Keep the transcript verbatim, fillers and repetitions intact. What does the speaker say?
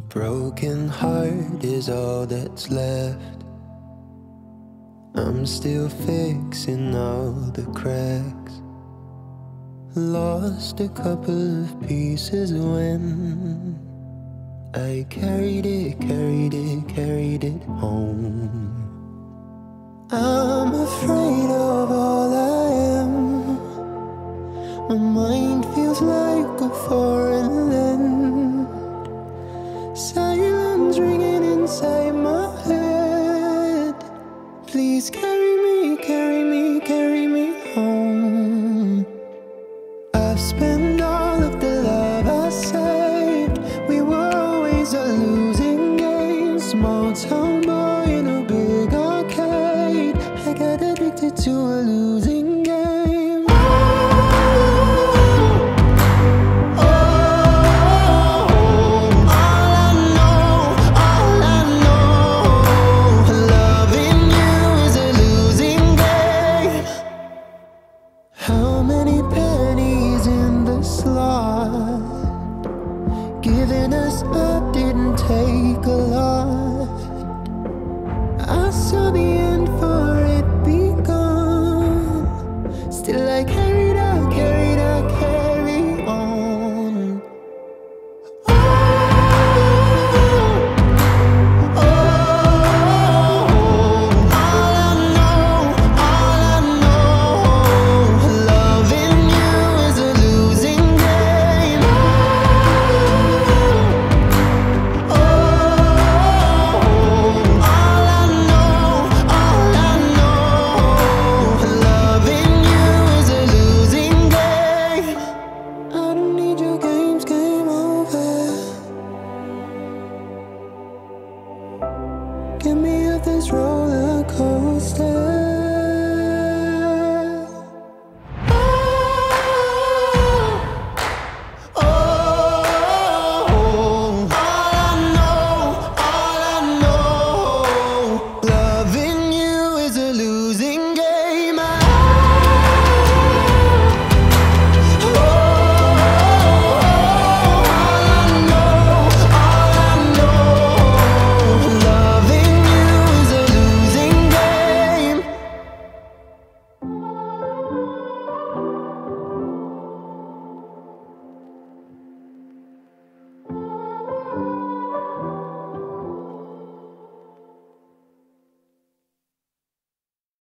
Broken heart is all that's left. I'm still fixing all the cracks. Lost a couple of pieces when I carried it, carried it, carried it home. I'm afraid of all I am. My mind feels like a foreign land. Silence ringing inside my head. Please carry me, carry me, carry me home. I've spent all of the love I saved. We were always a losing game. Small town boy in a big arcade. I got addicted to a losing game. How many pennies in the slot? Giving us up didn't take a lot. I saw the end for it begun. Still I carried out, carried out, carry on. Oh, oh, all I know, all I know, loving you is a losing game. Oh, all I know, all I know, loving you is a losing game. I don't need your games, game over. Get me off this roller coaster.